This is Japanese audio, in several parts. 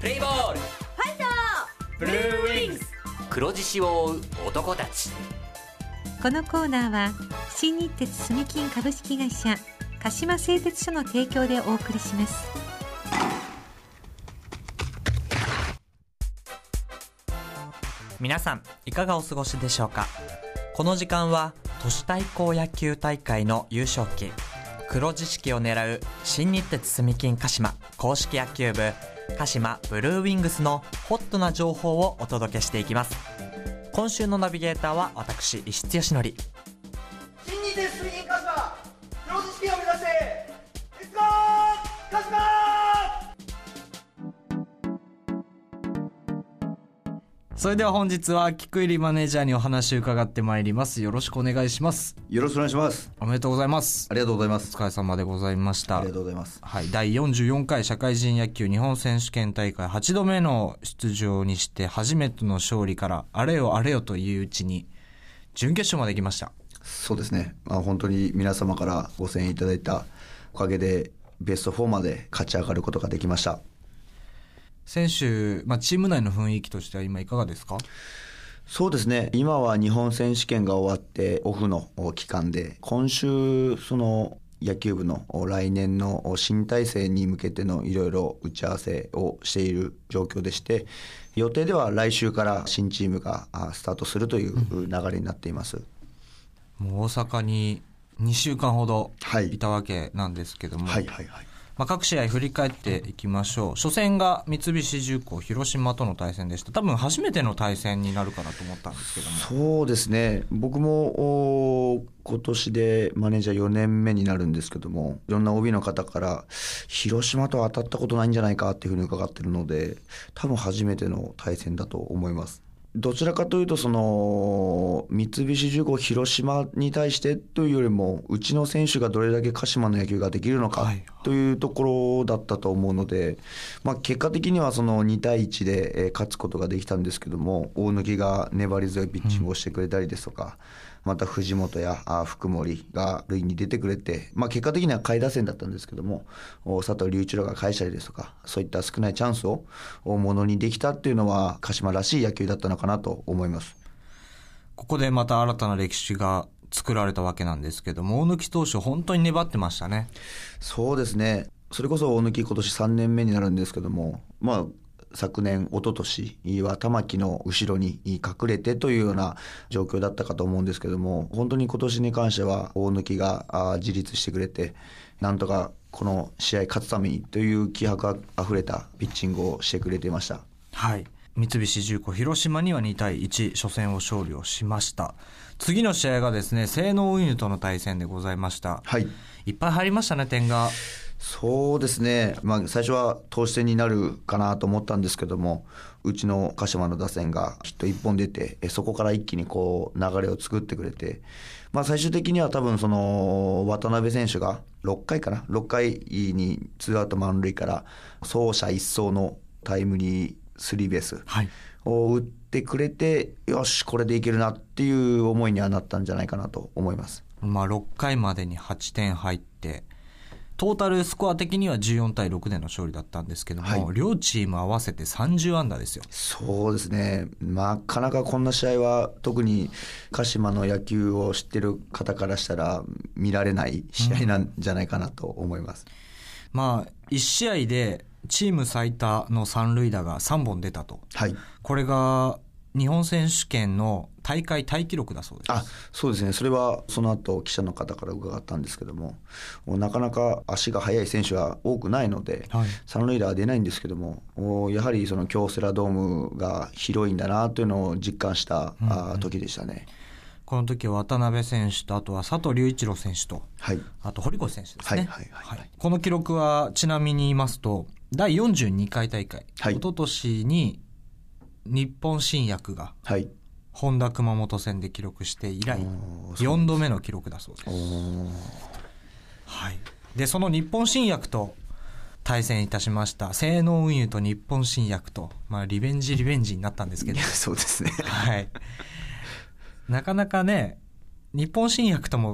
プレイボール、 ファイト、 ブルーウィングス、黒獅子を追う男たち。 このコーナーは新日鉄住金株式会社鹿島製鉄所の提供でお送りします。 皆さんいかがお過ごしでしょうか。この時間は都市対抗野球大会の優勝旗黒獅子を狙う新日鉄住金鹿島公式野球部鹿島ブルーウィングスのホットな情報をお届けしていきます。今週のナビゲーターは私石津義則。 新日鉄住金鹿島黒獅子を目指してレッツゴー鹿島。 それでは本日は菊入マネージャーにお話を伺ってまいります。よろしくお願いします。 よろしくお願いします。 おめでとうございます。 ありがとうございます。 お疲れ様でございました。 ありがとうございます。 はい、第44回社会人野球日本選手権大会8度目の出場にして初めての勝利からあれよあれよといううちに準決勝まで来ました。 そうですね、本当に皆様からご声援いただいたおかげでベスト4まで勝ち上がることができました。 選手、チーム内の雰囲気としては今いかがですか？ そうですね、今は日本選手権が終わってオフの期間で、今週その野球部の来年の新体制に向けてのいろいろ打ち合わせをしている状況でして、予定では来週から新チームがスタートするという流れになっています。 もう大阪に2週間ほどはいいたわけなんですけども、 はいはいはい。 各試合振り返っていきましょう。初戦が三菱重工広島との対戦でした。多分初めての対戦になるかなと思ったんですけども。 そうですね、僕も今年でマネージャー4年目になるんですけども、いろんな OB の方から広島と当たったことないんじゃないかっていうふうに伺ってるので、多分初めての対戦だと思います。どちらかというと三菱重工広島に対してというよりも、うちの選手がどれだけ鹿島の野球ができるのかというところだったと思うので、結果的には2対1で勝つことができたんですけども、大貫が粘り強いピッチングをしてくれたりですとか、また藤本や福森が塁に出てくれて、結果的には下位打線だったんですけども、佐藤隆一郎が返したりですとか、そういった少ないチャンスをものにできたっていうのは鹿島らしい野球だったのかなと思います。 ここでまた新たな歴史が作られたわけなんですけども、大貫投手本当に粘ってましたね。 そうですね、それこそ大貫今年3年目になるんですけども、昨年、一昨年は玉木の後ろに隠れてというような状況だったかと思うんですけども、本当に今年に関しては大貫が自立してくれて、なんとかこの試合勝つためにという気迫あふれたピッチングをしてくれていました。はい。 三菱重工広島には2対1初戦を勝利をしました。次の試合がですね、西濃運輸との対戦でございました。 はい。 いっぱい入りましたね、点が。 そうですね、最初は投手戦になるかなと思ったんですけども、うちの鹿島の打線がヒット1本出て、そこから一気に流れを作ってくれて、最終的には多分渡辺選手が6回に2アウト満塁から走者一掃のタイムリースリーベースを打ってくれて、よしこれでいけるなっていう思いにはなったんじゃないかなと思います。 6回までに8点入って、トータルスコア的には14対6での勝利だったんですけども、両チーム合わせて30安打ですよ。 そうですね、なかなかこんな試合は特に鹿島の野球を知ってる方からしたら見られない試合なんじゃないかなと思います。 1試合でチーム最多の三塁打が3本出たと。 はい。 これが日本選手権の大会タイ記録だそうです。 そうですね。それはその後記者の方から伺ったんですけども、なかなか足が速い選手は多くないので、三塁打は出ないんですけども、やはり京セラドームが広いんだなというのを実感した時でしたね。 この時は渡辺選手と、あとは佐藤隆一郎選手と、あと堀越選手ですね。この記録はちなみに言いますと、第42回大会、一昨年に日本新薬が、本田熊本戦で記録して以来、4度目の記録だそうです。で、その日本新薬と対戦いたしました。西濃運輸と日本新薬と、リベンジになったんですけど。 そうですね。 なかなかね、日本新薬とも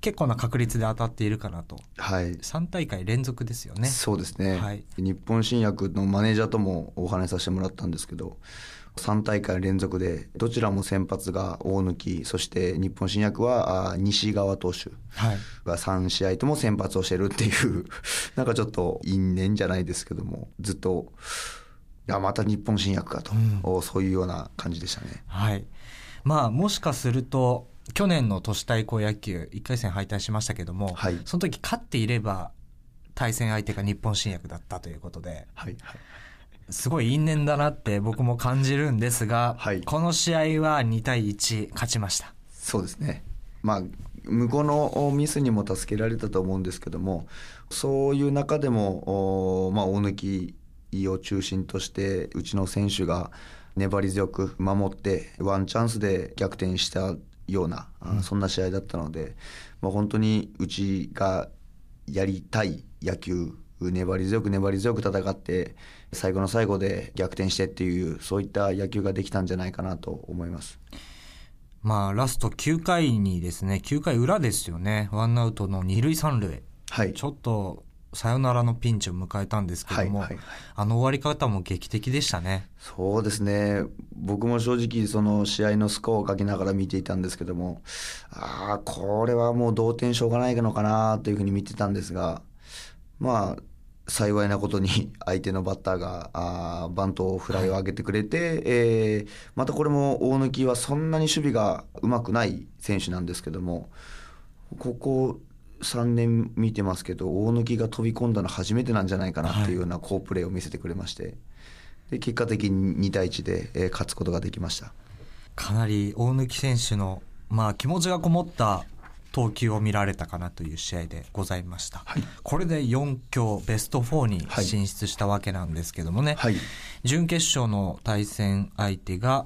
結構な確率で当たっているかなと。 はい、 3大会連続ですよね。 そうですね、 はい、 日本新薬のマネージャーともお話しさせてもらったんですけど、3大会連続でどちらも先発が大貫、そして日本新薬は西川投手が3試合とも先発をしてるっていうなんかちょっと因縁じゃないですけども、ずっといやまた日本新薬かと、そういうような感じでしたね。 はい、まあもしかすると去年の都市対抗野球1回戦敗退しましたけども、はい、その時勝っていれば対戦相手が日本新薬だったということで、はいはい、すごい因縁だなって僕も感じるんですが、はい、この試合は2対1勝ちました。 そうですね、まあ向こうのミスにも助けられたと思うんですけども、そういう中でも大貫を中心としてうちの選手が粘り強く守ってワンチャンスで逆転したような、そんな試合だったので、本当にうちがやりたい野球、粘り強く戦って最後の最後で逆転してっていう、そういった野球ができたんじゃないかなと思います。 まあラスト9回にですね、9回裏ですよね、ワンアウトの2塁3塁、はい、ちょっとサヨナラのピンチを迎えたんですけども、はいはいはい、あの終わり方も劇的でしたね。 そうですね、僕も正直その試合のスコアを書きながら見ていたんですけども、これはもう同点しょうがないのかなというふうに見てたんですが、まあ幸いなことに相手のバッターがバントフライを上げてくれて、はい、またこれも大貫はそんなに守備がうまくない選手なんですけども、ここ3年見てますけど大貫が飛び込んだの初めてなんじゃないかなっていうような好プレーを見せてくれまして、で結果的に2対1で勝つことができました。 かなり大貫選手の、気持ちがこもった投球を見られたかなという試合でございました、はい、これで4強ベスト4に進出したわけなんですけどもね、はい、準決勝の対戦相手が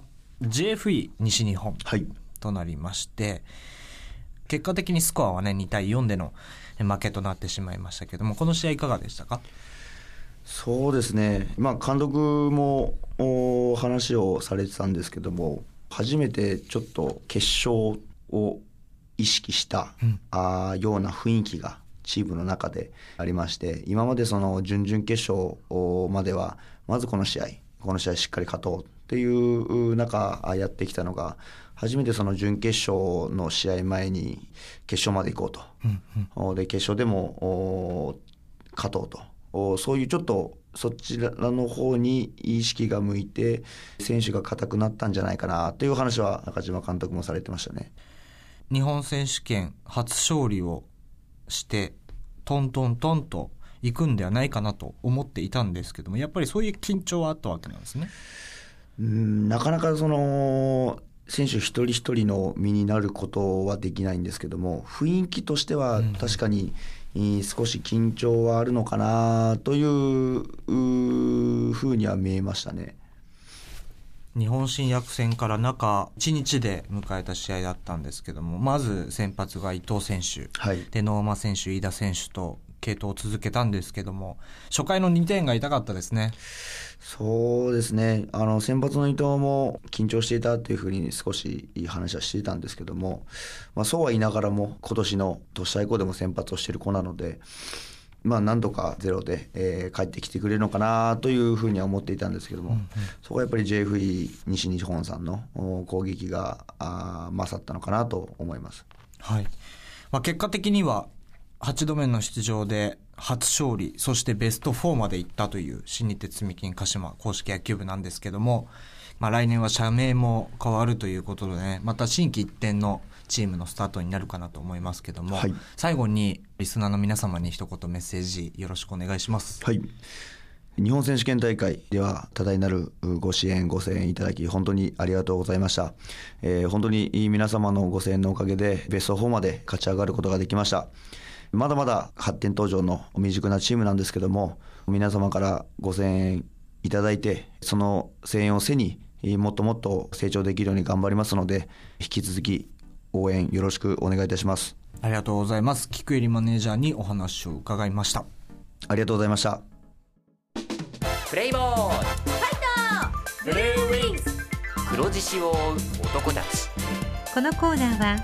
JFE 西日本となりまして、はい、結果的にスコアはね2対4での負けとなってしまいましたけども、この試合いかがでしたか？ そうですね、監督も話をされてたんですけども、初めてちょっと決勝を意識した、ような雰囲気がチームの中でありまして、今までその準々決勝まではまずこの試合しっかり勝とうっていう中やってきたのが、初めてその準決勝の試合前に決勝まで行こうと、で決勝でも勝とうと、そういうちょっとそちらの方に意識が向いて選手が硬くなったんじゃないかなという話は中島監督もされてましたね。 日本選手権初勝利をしてトントントンと行くんではないかなと思っていたんですけども、やっぱりそういう緊張はあったわけなんですね。 なかなかその選手一人一人の身になることはできないんですけども、雰囲気としては確かに少し緊張はあるのかなというふうには見えましたね。 日本新薬戦から中1日で迎えた試合だったんですけども、まず先発が伊藤選手、はい、で能間選手、飯田選手と継投を続けたんですけども、初回の2点が痛かったですね。 そうですね、先発の伊藤も緊張していたというふうに少しいい話はしていたんですけども、そうは言いながらも今年の都市対抗でも先発をしている子なので、何とかゼロで、帰ってきてくれるのかなというふうには思っていたんですけども、そこはやっぱり JFE 西日本さんの攻撃が勝ったのかなと思います。 はい、結果的には8度目の出場で初勝利、そしてベスト4まで行ったという新日鉄住金鹿島公式野球部なんですけども、来年は社名も変わるということでね、また新規一転のチームのスタートになるかなと思いますけども、はい、最後にリスナーの皆様に一言メッセージよろしくお願いします。 はい、日本選手権大会では多大なるご支援ご声援いただき本当にありがとうございました。本当に皆様のご声援のおかげでベスト4まで勝ち上がることができました。まだまだ発展途上の未熟なチームなんですけども、皆様からご声援いただいて、その声援を背にもっともっと成長できるように頑張りますので、引き続き応援よろしくお願いいたします。 ありがとうございます。菊入マネージャーにお話を伺いました。 ありがとうございました。 プレイボールファイトブルーウィングス、黒獅子を追う男たち。 このコーナーは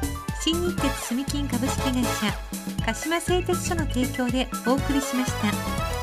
新日鉄住金株式会社鹿島製鉄所の提供でお送りしました。